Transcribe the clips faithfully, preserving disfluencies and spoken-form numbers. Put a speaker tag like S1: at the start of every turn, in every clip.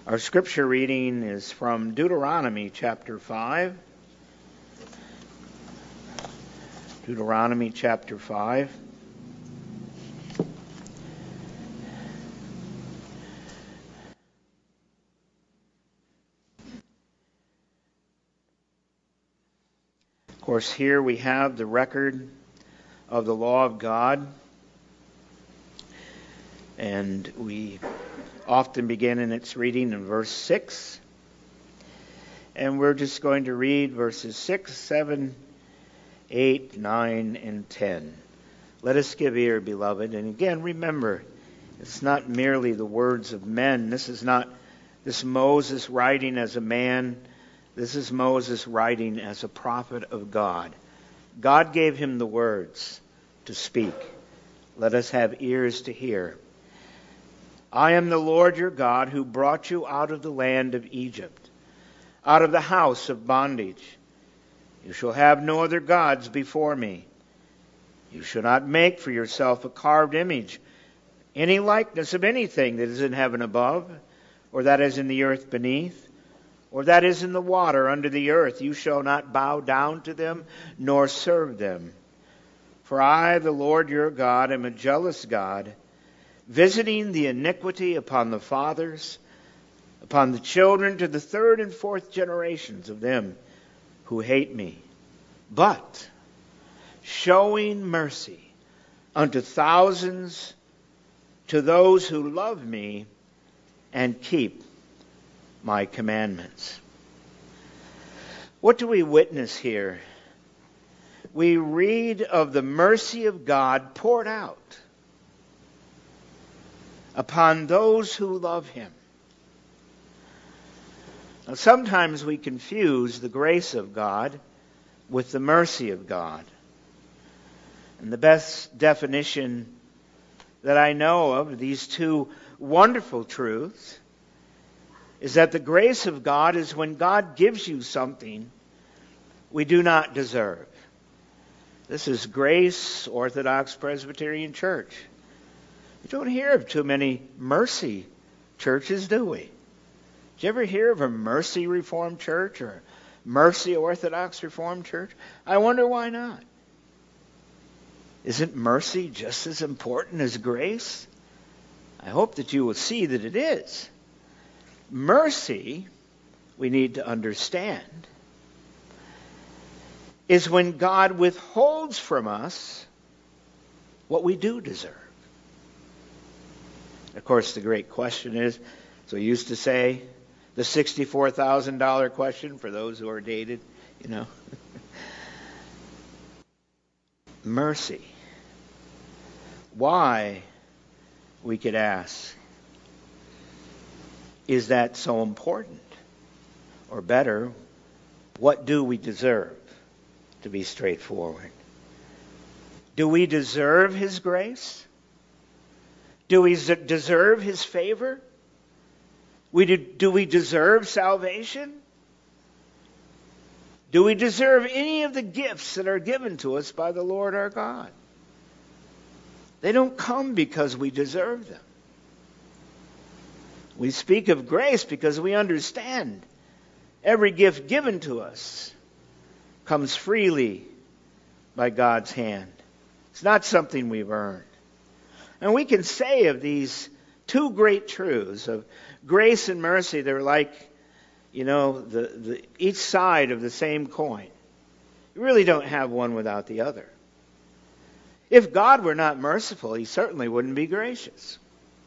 S1: Our scripture reading is from Deuteronomy chapter five. Deuteronomy chapter five. Of course, here we have the record of the law of God. And we often begin in its reading in verse six. And we're just going to read verses six, seven, eight, nine, and ten. Let us give ear, beloved. And again, remember, it's not merely the words of men. This is not this Moses writing as a man. This is Moses writing as a prophet of God. God gave him the words to speak. Let us have ears to hear. I am the Lord your God who brought you out of the land of Egypt, out of the house of bondage. You shall have no other gods before me. You shall not make for yourself a carved image, any likeness of anything that is in heaven above, or that is in the earth beneath, or that is in the water under the earth. You shall not bow down to them, nor serve them. For I, the Lord your God, am a jealous God, visiting the iniquity upon the fathers, upon the children to the third and fourth generations of them who hate me, but showing mercy unto thousands, to those who love me and keep my commandments. What do we witness here? We read of the mercy of God poured out upon those who love him. Now, sometimes we confuse the grace of God with the mercy of God. And the best definition that I know of these two wonderful truths is that the grace of God is when God gives you something we do not deserve. This is Grace Orthodox Presbyterian Church. We don't hear of too many mercy churches, do we? Did you ever hear of a Mercy Reformed Church or a Mercy Orthodox Reformed Church? I wonder why not. Isn't mercy just as important as grace? I hope that you will see that it is. Mercy, we need to understand, is when God withholds from us what we do deserve. Of course, the great question is, so we used to say, the sixty-four thousand dollars question for those who are dated, you know. Mercy. Why, we could ask, is that so important? Or better, what do we deserve? To be straightforward. Do we deserve his grace? Do we deserve his favor? We do, do we deserve salvation? Do we deserve any of the gifts that are given to us by the Lord our God? They don't come because we deserve them. We speak of grace because we understand every gift given to us comes freely by God's hand. It's not something we've earned. And we can say of these two great truths of grace and mercy, they're like, you know, the, the each side of the same coin. You really don't have one without the other. If God were not merciful, he certainly wouldn't be gracious.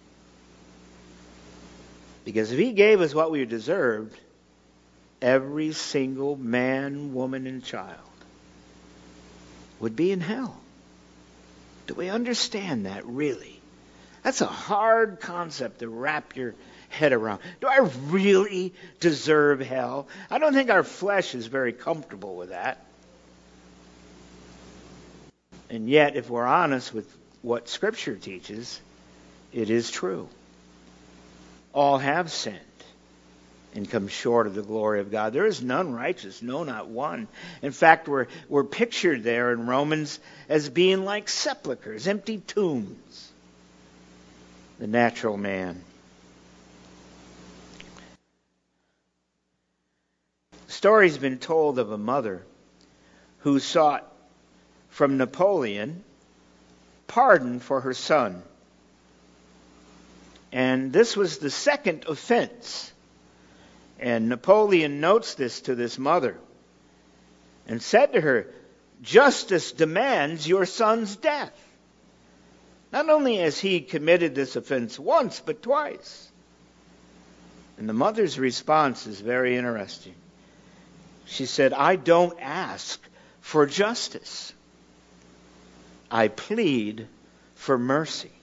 S1: Because if he gave us what we deserved, every single man, woman, and child would be in hell. Do we understand that, really? That's a hard concept to wrap your head around. Do I really deserve hell? I don't think our flesh is very comfortable with that. And yet, if we're honest with what Scripture teaches, it is true. All have sinned and come short of the glory of God. There is none righteous, no, not one. In fact, we're, we're pictured there in Romans as being like sepulchres, empty tombs. The natural man. story's been told of a mother who sought from Napoleon pardon for her son. And this was the second offense. And Napoleon notes this to this mother and said to her, "Justice demands your son's death." Not only has he committed this offense once, but twice. And the mother's response is very interesting. She said, "I don't ask for justice. I plead for mercy."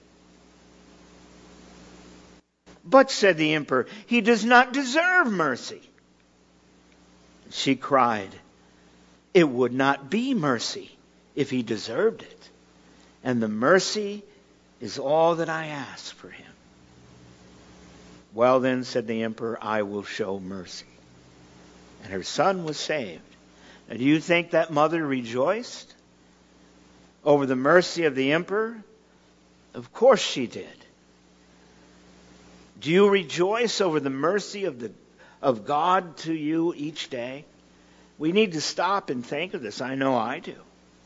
S1: "But," said the emperor, "he does not deserve mercy." She cried, "It would not be mercy if he deserved it. And the mercy is all that I ask for him." "Well then," said the emperor, "I will show mercy." And her son was saved. Now, do you think that mother rejoiced over the mercy of the emperor? Of course she did. Do you rejoice over the mercy of the of God to you each day? We need to stop and think of this. I know I do.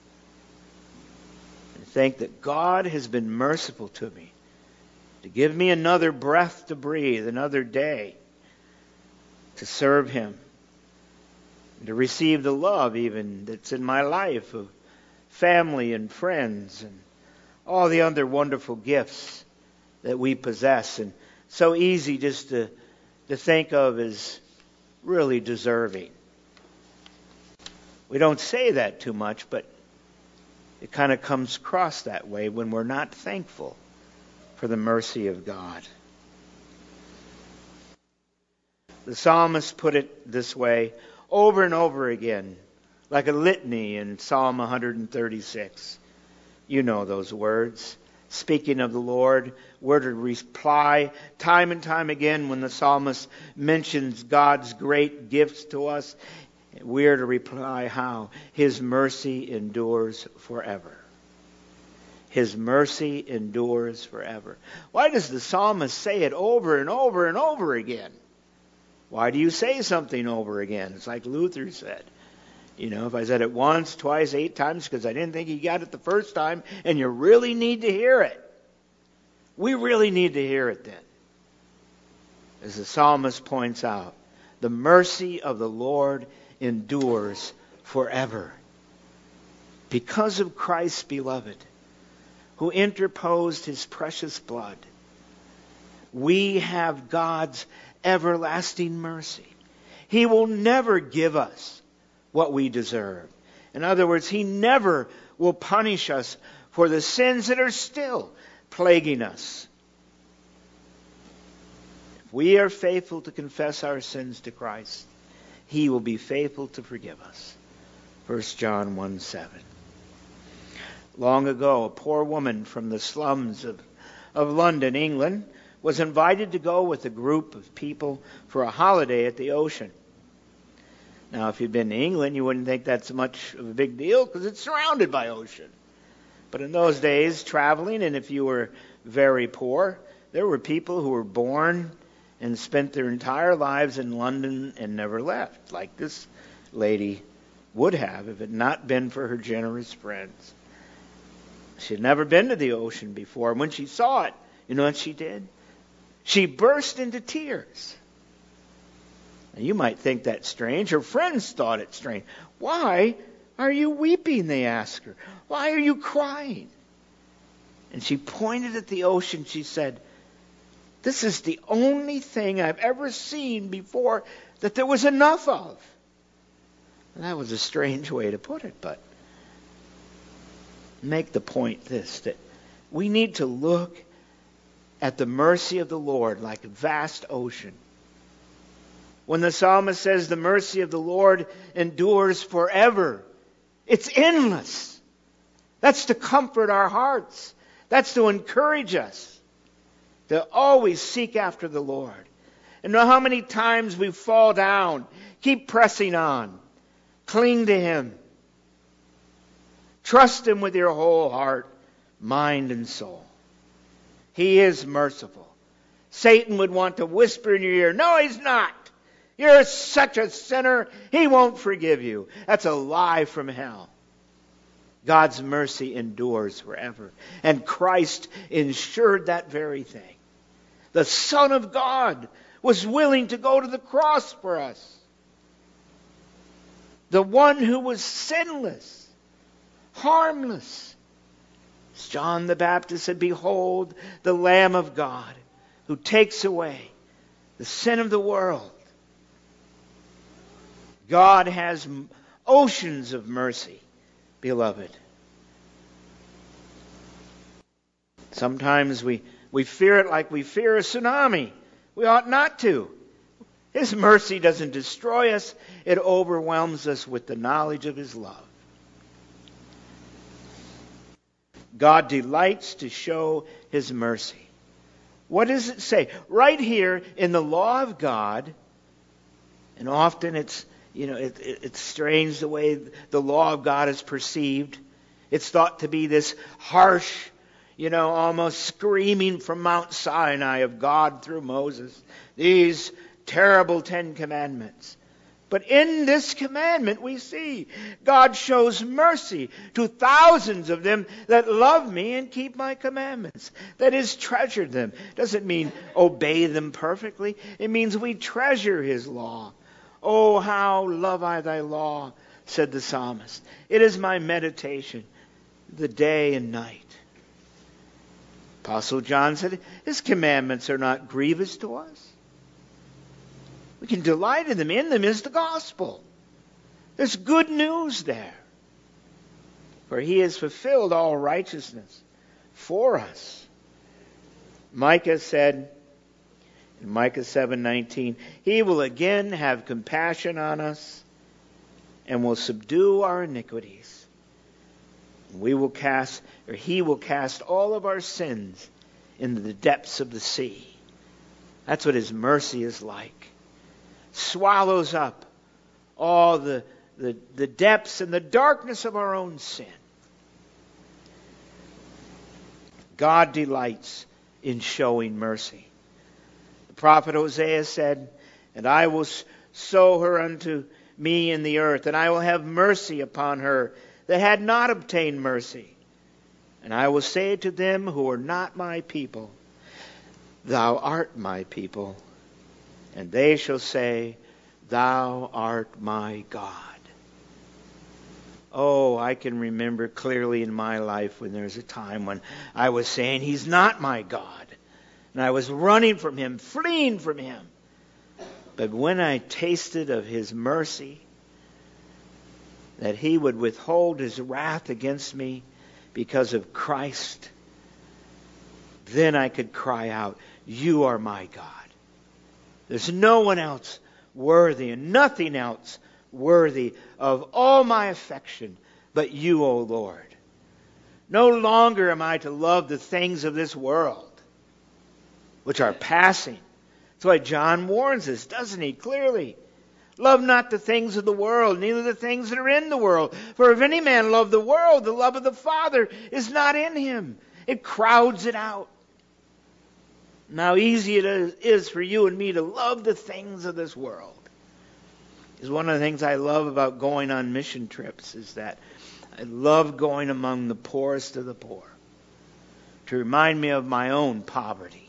S1: And think that God has been merciful to me, to give me another breath to breathe, another day to serve Him, and to receive the love even that's in my life of family and friends and all the other wonderful gifts that we possess, and so easy just to, to think of as really deserving. We don't say that too much, but it kind of comes across that way when we're not thankful for the mercy of God. The psalmist put it this way over and over again, like a litany in Psalm one thirty-six. You know those words. Speaking of the Lord, we're to reply time and time again when the psalmist mentions God's great gifts to us. We're to reply how? His mercy endures forever. His mercy endures forever. Why does the psalmist say it over and over and over again? Why do you say something over again? It's like Luther said. You know, if I said it once, twice, eight times, because I didn't think he got it the first time, and you really need to hear it. We really need to hear it then. As the psalmist points out, the mercy of the Lord endures forever. Because of Christ, beloved, who interposed His precious blood, we have God's everlasting mercy. He will never give us what we deserve. In other words, He never will punish us for the sins that are still plaguing us. If we are faithful to confess our sins to Christ, He will be faithful to forgive us. First John one seven. Long ago, a poor woman from the slums of, of London, England, was invited to go with a group of people for a holiday at the ocean. Now, if you've been to England, you wouldn't think that's much of a big deal because it's surrounded by ocean. But in those days, traveling, and if you were very poor, there were people who were born and spent their entire lives in London and never left, like this lady would have if it had not been for her generous friends. She had never been to the ocean before. When she saw it, you know what she did? She burst into tears. Now, you might think that's strange. Her friends thought it strange. "Why are you weeping?" they asked her. "Why are you crying?" And she pointed at the ocean. She said, "This is the only thing I've ever seen before that there was enough of." And that was a strange way to put it, but make the point this, that we need to look at the mercy of the Lord like a vast ocean. When the psalmist says the mercy of the Lord endures forever, it's endless. That's to comfort our hearts. That's to encourage us to always seek after the Lord. And know how many times we fall down. Keep pressing on. Cling to Him. Trust Him with your whole heart, mind, and soul. He is merciful. Satan would want to whisper in your ear, "No, He's not. You're such a sinner, He won't forgive you. That's a lie from hell. God's mercy endures forever. And Christ ensured that very thing. The Son of God was willing to go to the cross for us. The one who was sinless, harmless. As John the Baptist said, "Behold, the Lamb of God, who takes away the sin of the world." God has oceans of mercy, beloved. Sometimes we, we fear it like we fear a tsunami. We ought not to. His mercy doesn't destroy us. It overwhelms us with the knowledge of His love. God delights to show His mercy. What does it say? Right here in the law of God, and often it's, you know, it, it, it's strange the way the law of God is perceived. It's thought to be this harsh, you know, almost screaming from Mount Sinai of God through Moses. These terrible Ten Commandments. But in this commandment we see God shows mercy to thousands of them that love me and keep my commandments. That is, treasure them. Doesn't mean obey them perfectly. It means we treasure His law. Oh, how love I thy law, said the psalmist. It is my meditation, the day and night. Apostle John said, His commandments are not grievous to us. We can delight in them. In them is the gospel. There's good news there. For He has fulfilled all righteousness for us. Micah said in Micah seven nineteen, He will again have compassion on us and will subdue our iniquities. We will cast, or He will cast all of our sins into the depths of the sea. That's what His mercy is like. Swallows up all the, the, the depths and the darkness of our own sin. God delights in showing mercy. The prophet Hosea said, And I will sow her unto me in the earth, and I will have mercy upon her that had not obtained mercy. And I will say to them who are not my people, Thou art my people. And they shall say, Thou art my God. Oh, I can remember clearly in my life when there was a time when I was saying, He's not my God. And I was running from Him, fleeing from Him. But when I tasted of His mercy, that He would withhold His wrath against me because of Christ, then I could cry out, You are my God. There's no one else worthy and nothing else worthy of all my affection but You, O Lord. No longer am I to love the things of this world, which are passing. That's why John warns us, doesn't he, clearly? Love not the things of the world, neither the things that are in the world. For if any man love the world, the love of the Father is not in him. It crowds it out. And how easy it is for you and me to love the things of this world. Is one of the things I love about going on mission trips is that I love going among the poorest of the poor. To remind me of my own poverty.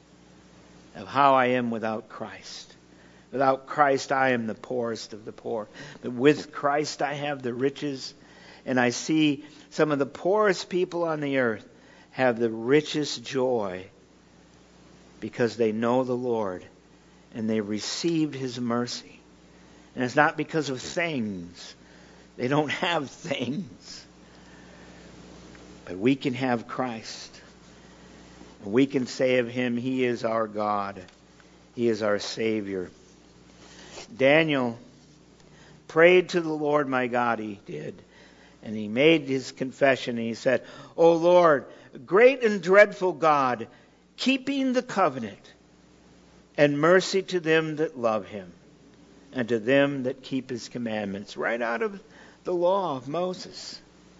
S1: Of how I am without Christ. Without Christ I am the poorest of the poor. But with Christ I have the riches. And I see some of the poorest people on the earth have the richest joy. Because they know the Lord and they received His mercy. And it's not because of things. They don't have things. But we can have Christ. And we can say of Him, He is our God. He is our Savior. Daniel prayed to the Lord my God, he did. And he made his confession and he said, O Lord, great and dreadful God, keeping the covenant, and mercy to them that love Him, and to them that keep His commandments. Right out of the law of Moses.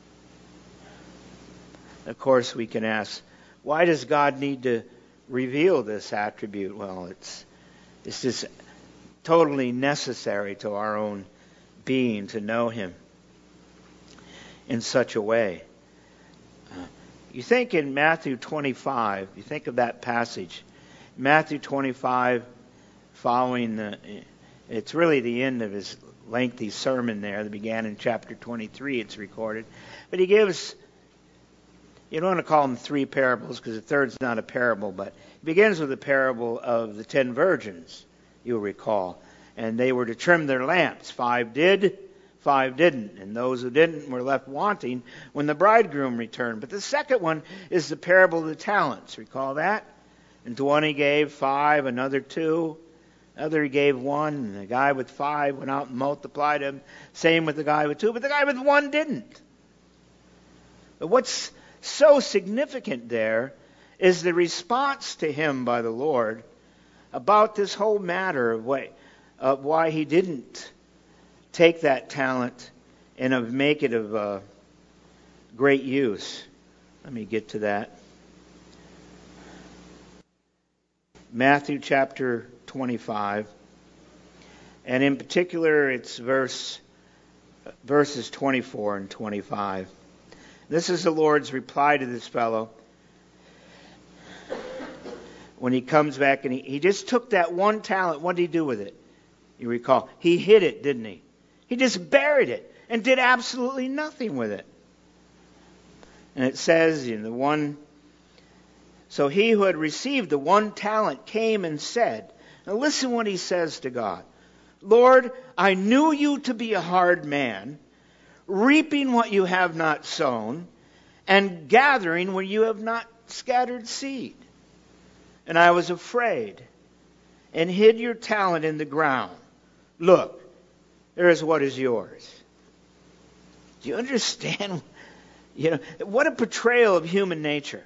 S1: Of course, we can ask, why does God need to reveal this attribute? Well, it's, it's this totally necessary to our own being to know Him in such a way. Uh, you think in Matthew twenty-five, you think of that passage, Matthew twenty-five, following the, it's really the end of His lengthy sermon there that began in chapter twenty-three, it's recorded. But He gives, you don't want to call them three parables because the third's not a parable, but it begins with the parable of the ten virgins, you'll recall. And they were to trim their lamps. Five did, five didn't. And those who didn't were left wanting when the bridegroom returned. But the second one is the parable of the talents. Recall that? And to one he gave five, another two. Another he gave one. And the guy with five went out and multiplied them. Same with the guy with two. But the guy with one didn't. But what's so significant there is the response to him by the Lord about this whole matter of what... of why he didn't take that talent and of make it of uh, great use. Let me get to that. Matthew chapter twenty-five, and in particular it's verse verses twenty-four and twenty-five. This is the Lord's reply to this fellow when he comes back, and he, he just took that one talent. What did he do with it? You recall, he hid it, didn't he? He just buried it and did absolutely nothing with it. And it says in the one, so he who had received the one talent came and said, now listen what he says to God. Lord, I knew you to be a hard man, reaping what you have not sown, and gathering where you have not scattered seed. And I was afraid, and hid your talent in the ground. Look, there is what is yours. Do you understand? You know, what a portrayal of human nature.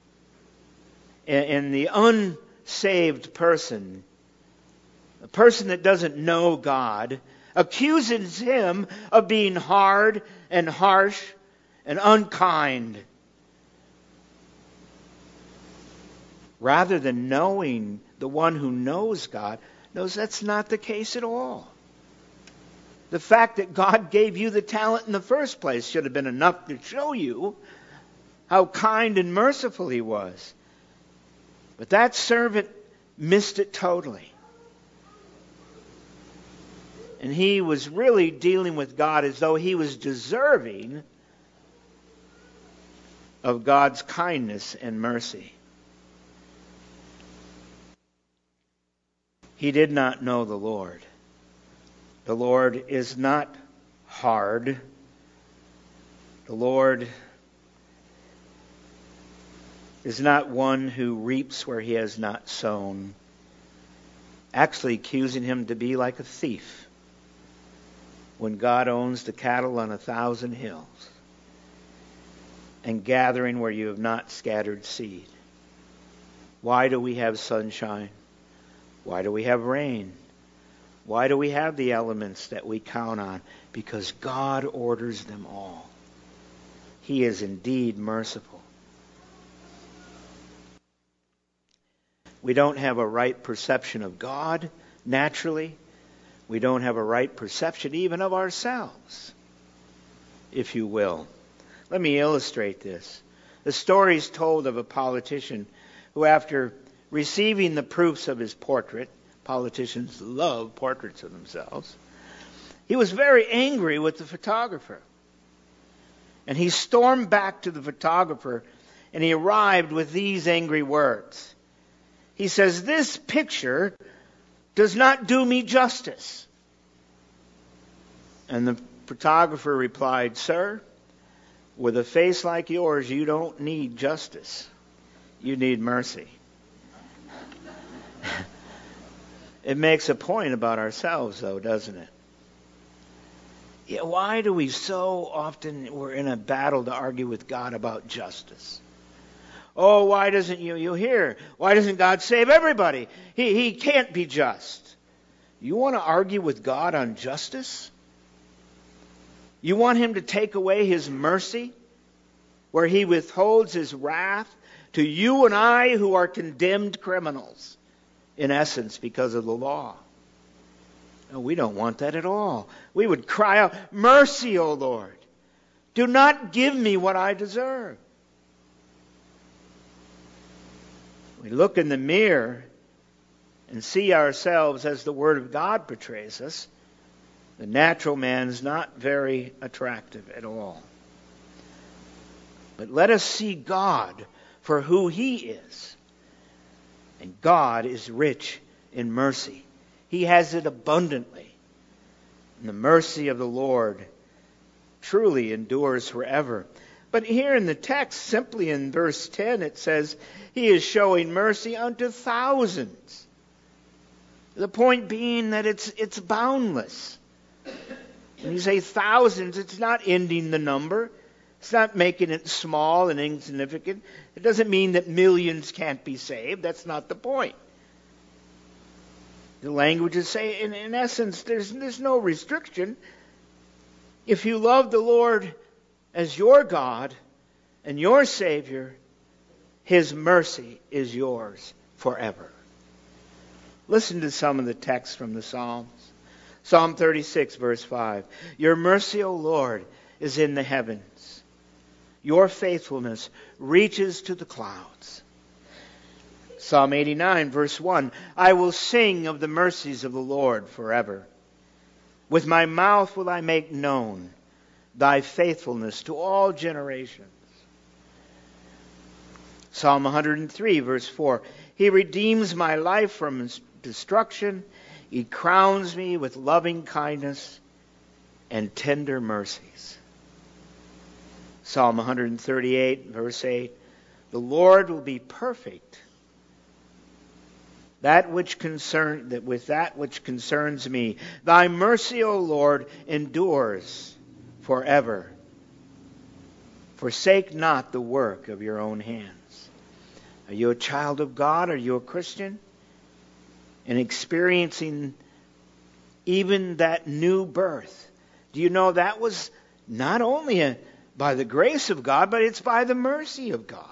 S1: In the unsaved person, a person that doesn't know God, accuses him of being hard and harsh and unkind. Rather than knowing the one who knows God, knows that's not the case at all. The fact that God gave you the talent in the first place should have been enough to show you how kind and merciful He was. But that servant missed it totally. And he was really dealing with God as though he was deserving of God's kindness and mercy. He did not know the Lord. The Lord is not hard. The Lord is not one who reaps where he has not sown. Actually accusing him to be like a thief when God owns the cattle on a thousand hills and gathering where you have not scattered seed. Why do we have sunshine? Why do we have rain? Why do we have the elements that we count on? Because God orders them all. He is indeed merciful. We don't have a right perception of God naturally. We don't have a right perception even of ourselves, if you will. Let me illustrate this. The story is told of a politician who, after receiving the proofs of his portrait, politicians love portraits of themselves, he was very angry with the photographer. And he stormed back to the photographer and he arrived with these angry words. He says, "This picture does not do me justice." And the photographer replied, "Sir, with a face like yours, you don't need justice. You need mercy." It makes a point about ourselves, though, doesn't it? Yeah, why do we so often, we're in a battle to argue with God about justice? Oh, why doesn't you, you hear, why doesn't God save everybody? He, he can't be just. You want to argue with God on justice? You want Him to take away His mercy, where He withholds His wrath to you and I who are condemned criminals, in essence, because of the law. No, we don't want that at all. We would cry out, mercy, O Lord. Do not give me what I deserve. We look in the mirror and see ourselves as the Word of God portrays us. The natural man is not very attractive at all. But let us see God for who He is. And God is rich in mercy. He has it abundantly. And the mercy of the Lord truly endures forever. But here in the text, simply in verse ten, it says, He is showing mercy unto thousands. The point being that it's it's boundless. When you say thousands, it's not ending the number. It's not making it small and insignificant. It doesn't mean that millions can't be saved. That's not the point. The languages say, in, in essence, there's, there's no restriction. If you love the Lord as your God and your Savior, His mercy is yours forever. Listen to some of the texts from the Psalms. Psalm thirty-six, verse five. Your mercy, O Lord, is in the heavens. Your faithfulness reaches to the clouds. Psalm eighty-nine, verse one. I will sing of the mercies of the Lord forever. With my mouth will I make known thy faithfulness to all generations. Psalm one hundred three, verse four. He redeems my life from destruction. He crowns me with loving kindness and tender mercies. Psalm one hundred thirty-eight, verse eight. The Lord will be perfect. That which concern that with that which concerns me. Thy mercy, O Lord, endures forever. Forsake not the work of your own hands. Are you a child of God? Are you a Christian? And experiencing even that new birth. Do you know that was not only a, by the grace of God, but it's by the mercy of God.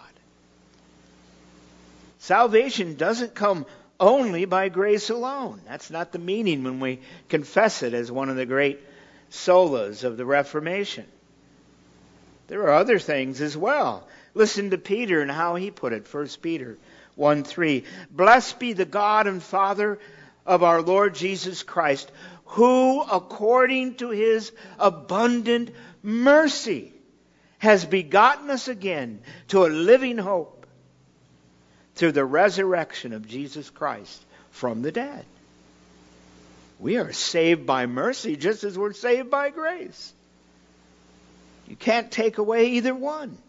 S1: Salvation doesn't come only by grace alone. That's not the meaning when we confess it as one of the great solas of the Reformation. There are other things as well. Listen to Peter and how he put it. First Peter one three. Blessed be the God and Father of our Lord Jesus Christ, who according to His abundant mercy has begotten us again to a living hope through the resurrection of Jesus Christ from the dead. We are saved by mercy just as we're saved by grace. You can't take away either one.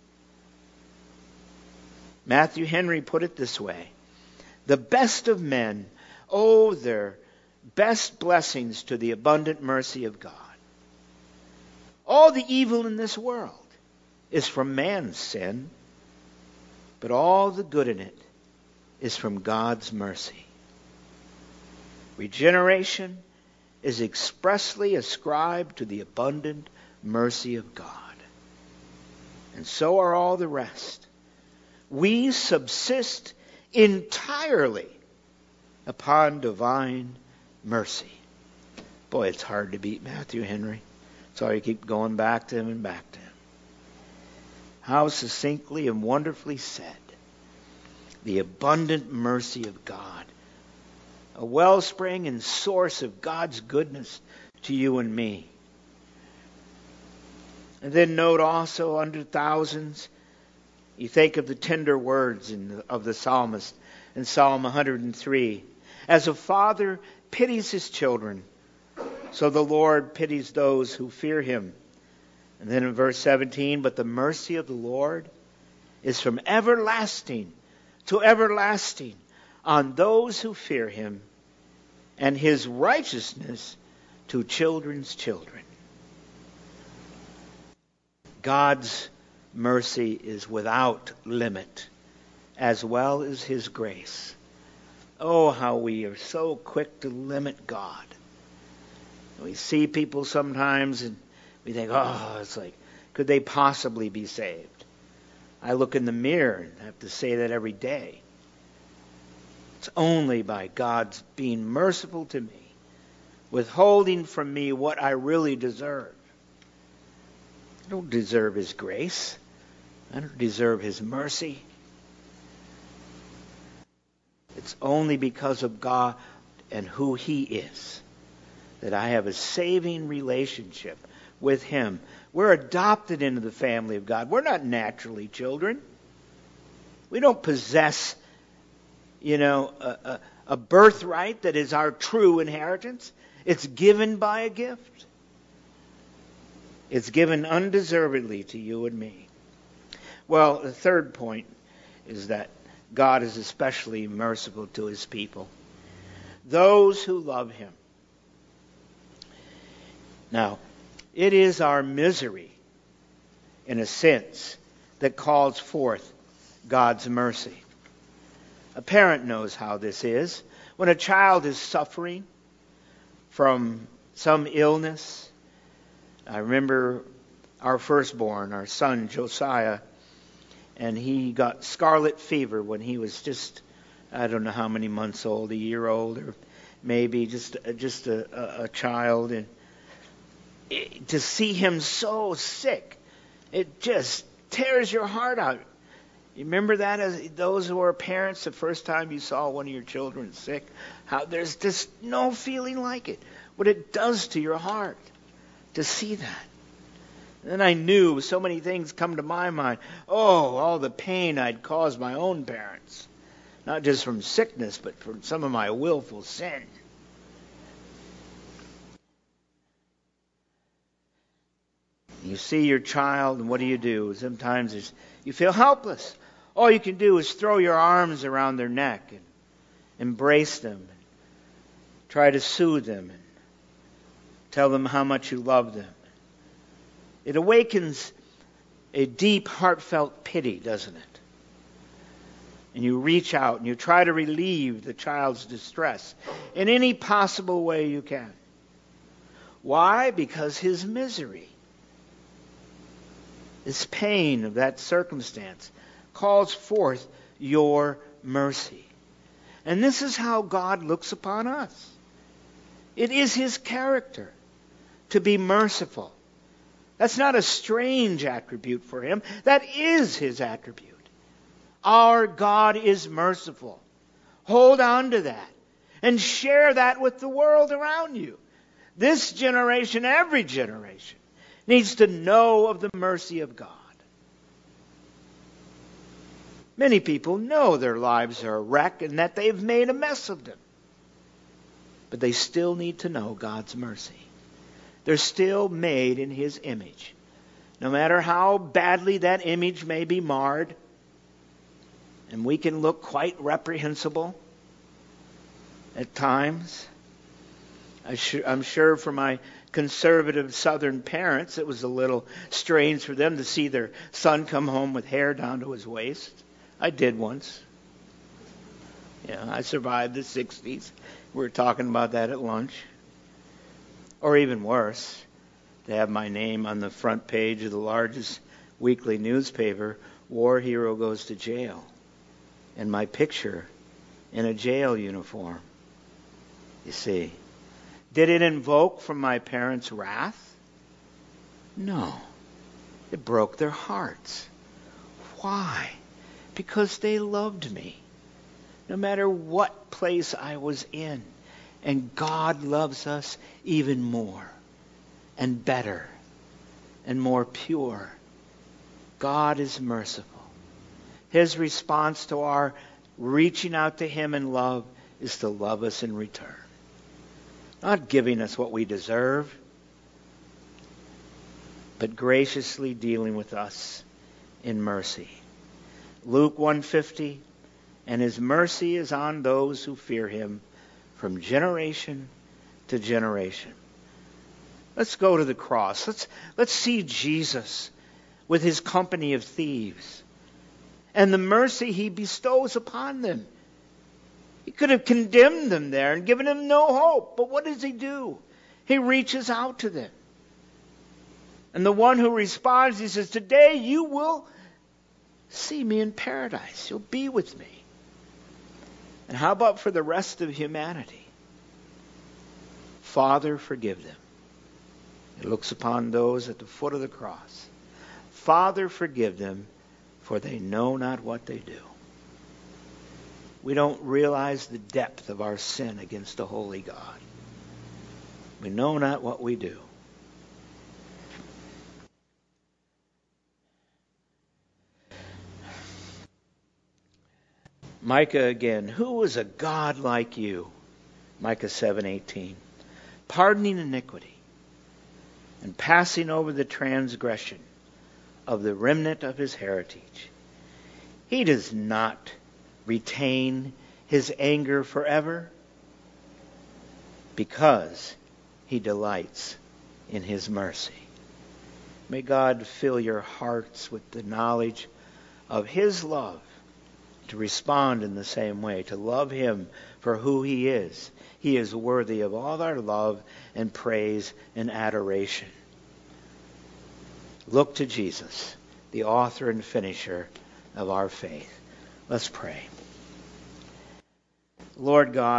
S1: Matthew Henry put it this way. The best of men owe their best blessings to the abundant mercy of God. All the evil in this world is from man's sin, but all the good in it is from God's mercy. Regeneration is expressly ascribed to the abundant mercy of God. And so are all the rest. We subsist entirely upon divine mercy. Boy, it's hard to beat Matthew Henry. So you keep going back to him and back to him. How succinctly and wonderfully said. The abundant mercy of God. A wellspring and source of God's goodness to you and me. And then note also under thousands, you think of the tender words in the, of the psalmist in Psalm one hundred three. As a father pities his children, so the Lord pities those who fear Him. And then in verse seventeen, but the mercy of the Lord is from everlasting to everlasting on those who fear Him, and His righteousness to children's children. God's mercy is without limit, as well as His grace. Oh, how we are so quick to limit God. We see people sometimes and we think, oh, it's like, could they possibly be saved? I look in the mirror and have to say that every day. It's only by God's being merciful to me withholding from me what I really deserve. I don't deserve His grace. I don't deserve His mercy. It's only because of God and who He is that I have a saving relationship with Him. We're adopted into the family of God. We're not naturally children. We don't possess, you know, a, a, a birthright that is our true inheritance. It's given by a gift. It's given undeservedly to you and me. Well, the third point is that God is especially merciful to His people, those who love Him. Now, it is our misery, in a sense, that calls forth God's mercy. A parent knows how this is. When a child is suffering from some illness, I remember our firstborn, our son Josiah, and he got scarlet fever when he was just, I don't know how many months old, a year old, or maybe just just a, a, a child. And it, to see him so sick, it just tears your heart out. You remember that, as those who are parents, the first time you saw one of your children sick? How there's just no feeling like it. What it does to your heart to see that. And then I knew so many things come to my mind. Oh, all the pain I'd caused my own parents. Not just from sickness, but from some of my willful sin. You see your child, and what do you do? Sometimes it's, you feel helpless. All you can do is throw your arms around their neck and embrace them. And try to soothe them and tell them how much you love them. It awakens a deep, heartfelt pity, doesn't it? And you reach out and you try to relieve the child's distress in any possible way you can. Why? Because his misery, his pain of that circumstance, calls forth your mercy. And this is how God looks upon us. It is His character to be merciful. That's not a strange attribute for Him. That is His attribute. Our God is merciful. Hold on to that and share that with the world around you. This generation, every generation, needs to know of the mercy of God. Many people know their lives are a wreck and that they've made a mess of them. But they still need to know God's mercy. They're still made in His image. No matter how badly that image may be marred, and we can look quite reprehensible at times. I'm sure for my conservative southern parents, it was a little strange for them to see their son come home with hair down to his waist. I did once. Yeah, I survived the sixties. We were talking about that at lunch. Or even worse, to have my name on the front page of the largest weekly newspaper, War Hero Goes to Jail, and my picture in a jail uniform. You see, did it invoke from my parents' wrath? No. It broke their hearts. Why? Because they loved me, no matter what place I was in. And God loves us even more and better and more pure. God is merciful. His response to our reaching out to Him in love is to love us in return. Not giving us what we deserve, but graciously dealing with us in mercy. Luke one fifty, and His mercy is on those who fear Him from generation to generation. Let's go to the cross. Let's, let's see Jesus with His company of thieves and the mercy He bestows upon them. He could have condemned them there and given them no hope. But what does He do? He reaches out to them. And the one who responds, He says, today you will see me in paradise. You'll be with me. And how about for the rest of humanity? Father, forgive them. It looks upon those at the foot of the cross. Father, forgive them, for they know not what they do. We don't realize the depth of our sin against a holy God. We know not what we do. Micah again, who is a God like you? Micah seven eighteen. Pardoning iniquity and passing over the transgression of the remnant of his heritage. He does not retain his anger forever because he delights in his mercy. May God fill your hearts with the knowledge of his love, to respond in the same way, to love him for who he is. He is worthy of all our love and praise and adoration. Look to Jesus, the author and finisher of our faith. Let's pray. Lord God,